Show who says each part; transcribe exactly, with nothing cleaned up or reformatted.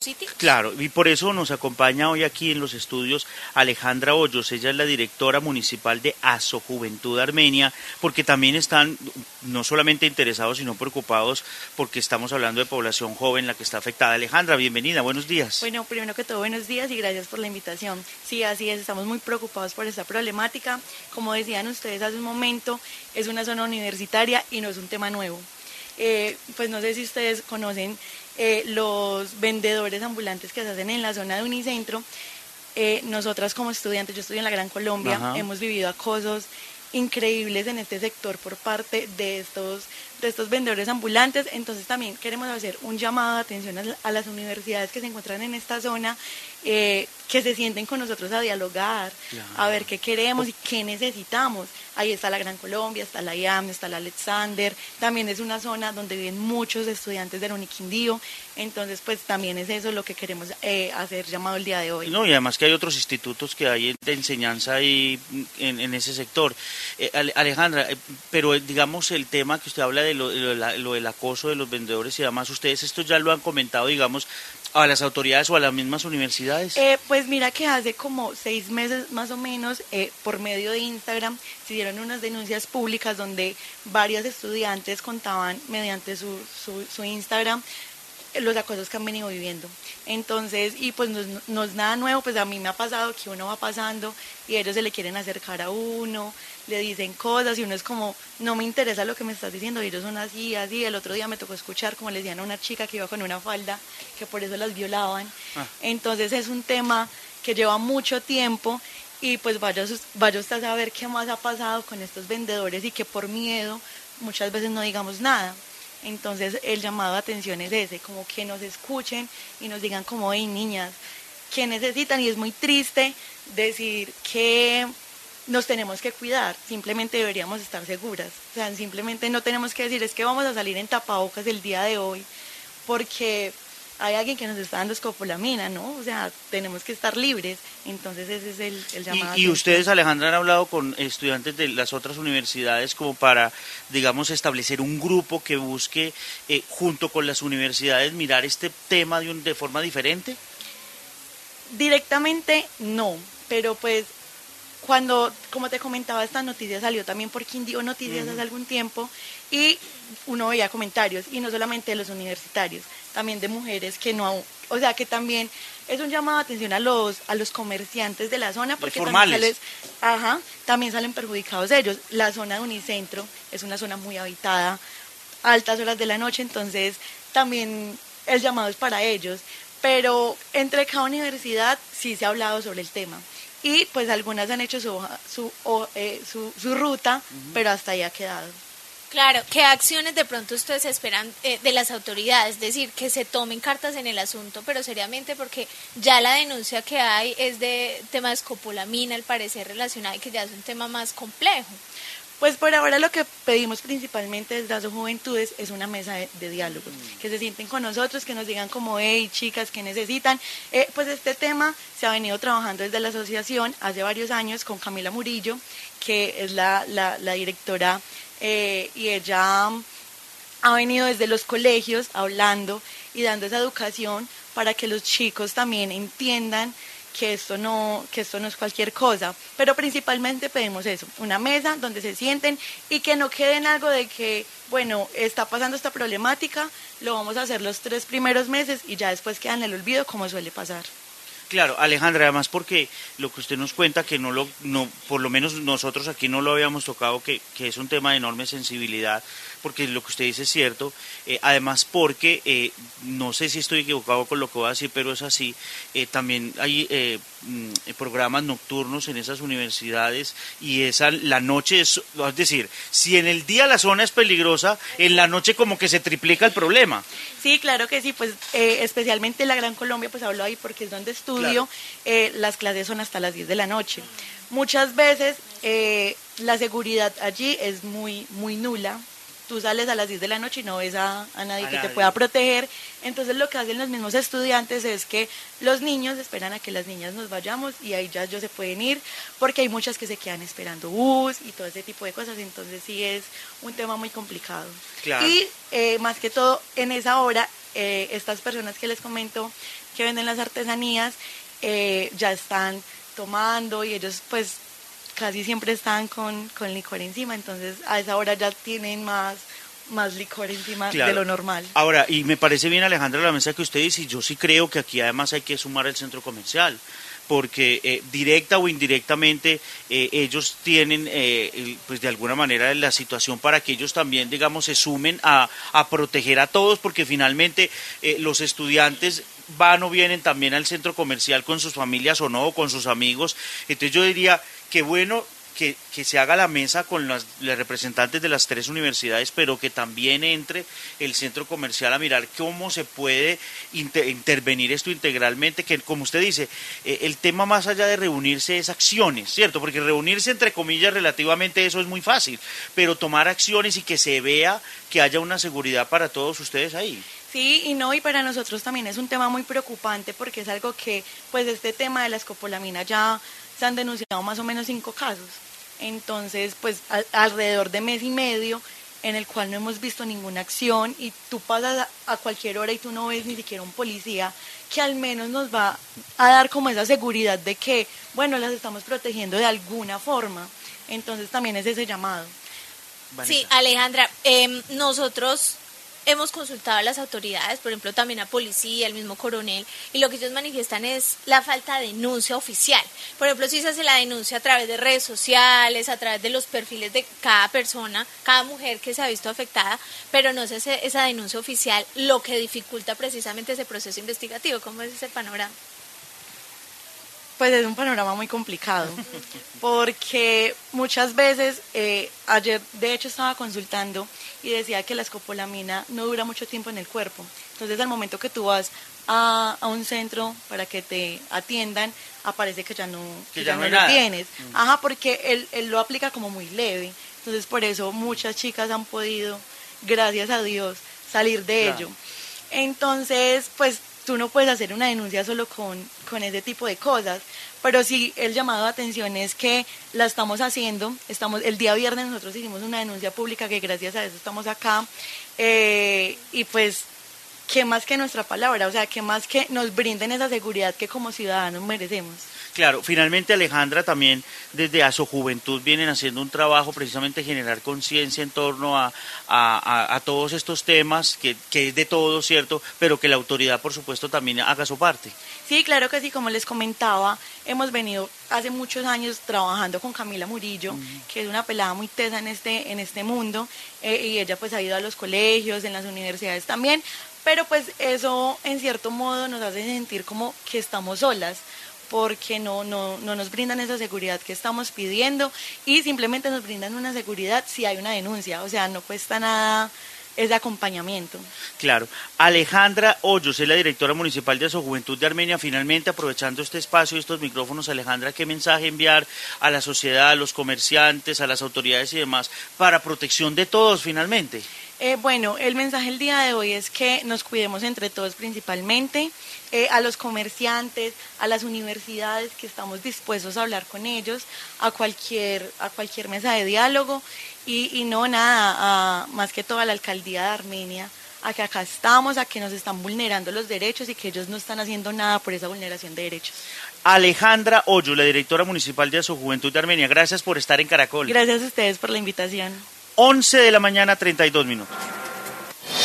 Speaker 1: sitios.
Speaker 2: Claro, y por eso nos acompaña hoy aquí en los estudios Alejandra Hoyos. Ella es la directora municipal de Asojuventud Armenia, porque también están no solamente interesados, sino preocupados, porque estamos hablando de población joven la que está afectada. Alejandra, bienvenida, buenos días.
Speaker 3: Bueno, primero que todo, buenos días y gracias por la invitación. Sí, así es, estamos muy preocupados por esta problemática. Como decían ustedes hace un momento, es una zona universitaria y no es un tema nuevo. Eh, pues no sé si ustedes conocen eh, los vendedores ambulantes que se hacen en la zona de Unicentro. Eh, nosotras como estudiantes, yo estudio en la Gran Colombia,
Speaker 2: Ajá.
Speaker 3: hemos vivido acosos increíbles en este sector por parte de estos, de estos vendedores ambulantes. Entonces también queremos hacer un llamado de atención a, a las universidades que se encuentran en esta zona, eh, que se sienten con nosotros a dialogar, claro, a ver qué queremos y qué necesitamos. Ahí está la Gran Colombia, está la I A M, está la Alexander, también es una zona donde viven muchos estudiantes del Uniquindío, entonces pues también es eso lo que queremos eh, hacer llamado el día de hoy.
Speaker 2: No, y además que hay otros institutos que hay de enseñanza ahí en, en ese sector. Eh, Alejandra, eh, pero eh, digamos el tema que usted habla de lo, de lo, de lo del acoso de los vendedores y demás, ¿ustedes esto ya lo han comentado, digamos, a las autoridades o a las mismas universidades?
Speaker 3: Eh, pues mira que hace como seis meses más o menos, eh, por medio de Instagram, se dieron unas denuncias públicas donde varios estudiantes contaban mediante su, su, su Instagram los acosos que han venido viviendo. Entonces, y pues no, no es nada nuevo, pues a mí me ha pasado que uno va pasando y ellos se le quieren acercar a uno, le dicen cosas y uno es como, no me interesa lo que me estás diciendo, y ellos son así, así. El otro día me tocó escuchar como le decían a una chica que iba con una falda, que por eso las violaban. Ah. Entonces es un tema que lleva mucho tiempo y pues vaya, vaya usted a saber qué más ha pasado con estos vendedores y que por miedo muchas veces no digamos nada. Entonces el llamado de atención es ese, como que nos escuchen y nos digan como, hey niñas, ¿qué necesitan? Y es muy triste decir que nos tenemos que cuidar, simplemente deberíamos estar seguras. O sea, simplemente no tenemos que decir, es que vamos a salir en tapabocas el día de hoy, porque hay alguien que nos está dando escopolamina, ¿no? O sea, tenemos que estar libres. Entonces ese es el, el llamado.
Speaker 2: Y, y ustedes, Alejandra, han hablado con estudiantes de las otras universidades como para, digamos, establecer un grupo que busque, eh, junto con las universidades, mirar este tema de, un, de forma diferente.
Speaker 3: Directamente no, pero pues cuando, como te comentaba, esta noticia salió también por Quindío Noticias uh-huh. hace algún tiempo, y uno veía comentarios, y no solamente de los universitarios, también de mujeres que no, o sea, que también es un llamado de atención a los a los comerciantes de la zona, porque también, sales, ajá, también salen perjudicados ellos. La zona de Unicentro es una zona muy habitada, altas horas de la noche, entonces también el llamado es para ellos, pero entre cada universidad sí se ha hablado sobre el tema. Y pues algunas han hecho su, su, eh, su, su ruta, uh-huh. pero hasta ahí ha quedado.
Speaker 1: Claro, ¿qué acciones de pronto ustedes esperan eh, de las autoridades? Es decir, que se tomen cartas en el asunto, pero seriamente, porque ya la denuncia que hay es de tema de escopolamina, al parecer relacionada, y que ya es un tema más complejo.
Speaker 3: Pues por ahora lo que pedimos principalmente desde Asojuventudes es una mesa de, de diálogos, mm. que se sienten con nosotros, que nos digan como, hey, chicas, ¿qué necesitan? Eh, pues este tema se ha venido trabajando desde la asociación hace varios años con Camila Murillo, que es la, la, la directora, eh, y ella ha venido desde los colegios hablando y dando esa educación para que los chicos también entiendan que esto no que esto no es cualquier cosa, pero principalmente pedimos eso, una mesa donde se sienten y que no quede en algo de que, bueno, está pasando esta problemática, lo vamos a hacer los tres primeros meses y ya después queda en el olvido, como suele pasar.
Speaker 2: Claro, Alejandra, además porque lo que usted nos cuenta, que no lo, no, por lo menos nosotros aquí no lo habíamos tocado, que, que es un tema de enorme sensibilidad, porque lo que usted dice es cierto, eh, además porque, eh, no sé si estoy equivocado con lo que voy a decir, pero es así, eh, también hay eh, programas nocturnos en esas universidades y esa la noche es, es decir, si en el día la zona es peligrosa, en la noche como que se triplica el problema.
Speaker 3: Sí, claro que sí, pues eh, especialmente la Gran Colombia, pues hablo ahí porque es donde estudio, claro. eh, las clases son hasta las diez de la noche. Muchas veces eh, la seguridad allí es muy, muy nula, tú sales a las diez de la noche y no ves a, a nadie
Speaker 2: A
Speaker 3: que
Speaker 2: nadie.
Speaker 3: te pueda proteger. Entonces lo que hacen los mismos estudiantes es que los niños esperan a que las niñas nos vayamos y ahí ya ellos se pueden ir, porque hay muchas que se quedan esperando bus y todo ese tipo de cosas, entonces sí es un tema muy complicado.
Speaker 2: Claro.
Speaker 3: Y eh, más que todo en esa hora, eh, estas personas que les comento que venden las artesanías eh, ya están tomando y ellos pues casi siempre están con, con licor encima, entonces a esa hora ya tienen más, más licor encima
Speaker 2: Claro.
Speaker 3: de lo normal.
Speaker 2: Ahora, y me parece bien, Alejandra, la mesa que usted dice, y yo sí creo que aquí además hay que sumar el centro comercial, porque eh, directa o indirectamente eh, ellos tienen, eh, el, pues de alguna manera, la situación para que ellos también, digamos, se sumen a, a proteger a todos, porque finalmente eh, los estudiantes van o vienen también al centro comercial con sus familias o no, o con sus amigos. Entonces yo diría que bueno que, que se haga la mesa con las, las representantes de las tres universidades, pero que también entre el centro comercial a mirar cómo se puede inter, intervenir esto integralmente, que como usted dice, eh, el tema más allá de reunirse es acciones, ¿cierto? Porque reunirse entre comillas relativamente eso es muy fácil, pero tomar acciones y que se vea que haya una seguridad para todos ustedes ahí.
Speaker 3: Sí, y no, y para nosotros también es un tema muy preocupante porque es algo que, pues este tema de la escopolamina ya se han denunciado más o menos cinco casos. Entonces, pues a, alrededor de mes y medio en el cual no hemos visto ninguna acción y tú pasas a, a cualquier hora y tú no ves ni siquiera un policía que al menos nos va a dar como esa seguridad de que, bueno, las estamos protegiendo de alguna forma. Entonces también es ese llamado.
Speaker 2: Vanessa.
Speaker 1: Sí, Alejandra, eh, nosotros hemos consultado a las autoridades, por ejemplo, también a policía, al mismo coronel, y lo que ellos manifiestan es la falta de denuncia oficial. Por ejemplo, si se hace la denuncia a través de redes sociales, a través de los perfiles de cada persona, cada mujer que se ha visto afectada, pero no se hace esa denuncia oficial, lo que dificulta precisamente ese proceso investigativo. ¿Cómo es ese panorama?
Speaker 3: Pues es un panorama muy complicado, porque muchas veces, eh, ayer de hecho estaba consultando y decía que la escopolamina no dura mucho tiempo en el cuerpo. Entonces al momento que tú vas a, a un centro para que te atiendan, aparece que ya no,
Speaker 2: que
Speaker 3: que
Speaker 2: ya
Speaker 3: ya
Speaker 2: no
Speaker 3: no
Speaker 2: hay
Speaker 3: lo
Speaker 2: nada.
Speaker 3: tienes. Ajá, porque él, él lo aplica como muy leve. Entonces por eso muchas chicas han podido, gracias a Dios, salir de
Speaker 2: Claro.
Speaker 3: ello. Entonces, pues tú no puedes hacer una denuncia solo con, con ese tipo de cosas, pero sí el llamado de atención es que la estamos haciendo. Estamos el día viernes nosotros hicimos una denuncia pública que gracias a eso estamos acá, eh, y pues qué más que nuestra palabra, o sea, qué más que nos brinden esa seguridad que como ciudadanos merecemos.
Speaker 2: Claro, finalmente Alejandra también desde Asojuventud vienen haciendo un trabajo precisamente generar conciencia en torno a, a, a, a todos estos temas, que, que es de todo, ¿cierto? Pero que la autoridad, por supuesto, también haga su parte.
Speaker 3: Sí, claro que sí, como les comentaba, hemos venido hace muchos años trabajando con Camila Murillo, uh-huh. que es una pelada muy tesa en este, en este mundo, eh, y ella pues ha ido a los colegios, en las universidades también, pero pues eso en cierto modo nos hace sentir como que estamos solas, porque no, no, no nos brindan esa seguridad que estamos pidiendo y simplemente nos brindan una seguridad si hay una denuncia, o sea, no cuesta nada ese acompañamiento.
Speaker 2: Claro. Alejandra Hoyos es la directora municipal de Asojuventud de Armenia. Finalmente, aprovechando este espacio y estos micrófonos, Alejandra, ¿qué mensaje enviar a la sociedad, a los comerciantes, a las autoridades y demás para protección de todos finalmente?
Speaker 3: Eh, bueno, el mensaje el día de hoy es que nos cuidemos entre todos principalmente, eh, a los comerciantes, a las universidades que estamos dispuestos a hablar con ellos, a cualquier, a cualquier mesa de diálogo y, y no nada, a, más que todo a la alcaldía de Armenia, a que acá estamos, a que nos están vulnerando los derechos y que ellos no están haciendo nada por esa vulneración de derechos.
Speaker 2: Alejandra Hoyos, la directora municipal de Asojuventud de Armenia, gracias por estar en Caracol.
Speaker 3: Gracias a ustedes por la invitación.
Speaker 2: once de la mañana, treinta y dos minutos.